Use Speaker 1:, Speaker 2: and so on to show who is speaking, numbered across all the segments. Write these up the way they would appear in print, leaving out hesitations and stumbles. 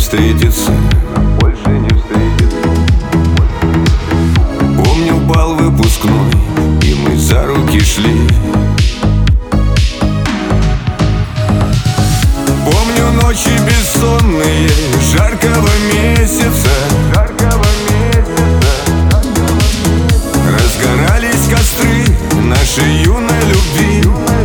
Speaker 1: встретиться. Помню бал выпускной, и мы за руки шли. Помню ночи бессонные жаркого месяца. Разгорались костры нашей юной любви.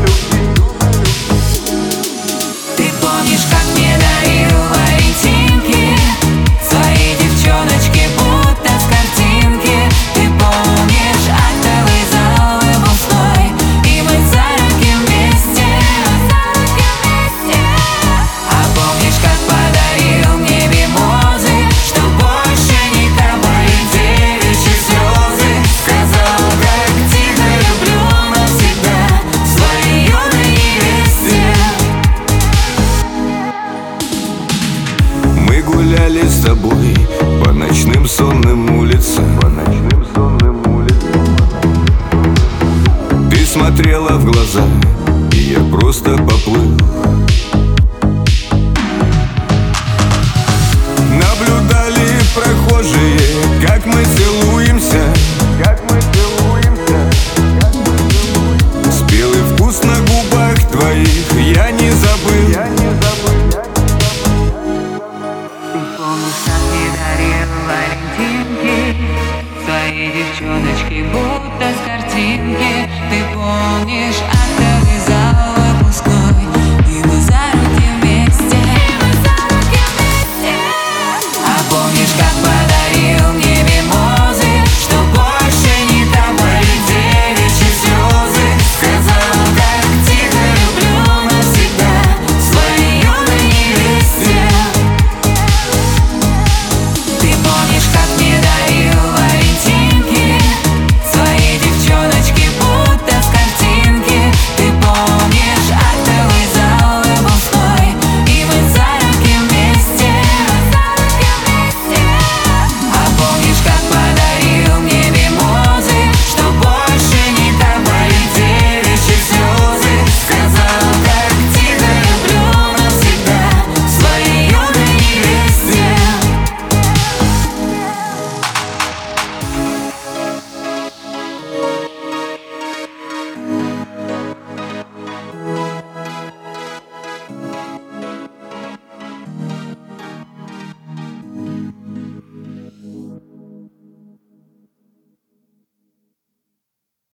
Speaker 2: Ты помнишь, как мне дарил валентинки свои девчоночки, будто с картинки? Ты помнишь актовый зал выпускной, и мы за руки вместе. А помнишь, как подарил мне мимозы, что больше не капали девичьи слезы? Сказал, как тихо люблю навсегда своей юной невесте.
Speaker 1: Мы гуляли с тобой по ночным сонным улицам. Ты смотрела в глаза, и я просто поплыл. Наблюдали прохожие, как мы целуемся. Спелый вкус на губах твоих я не забыл.
Speaker 2: Ты помнишь, как мне дарил валентинки свои девчоночки, будто с картинки? Ты помнишь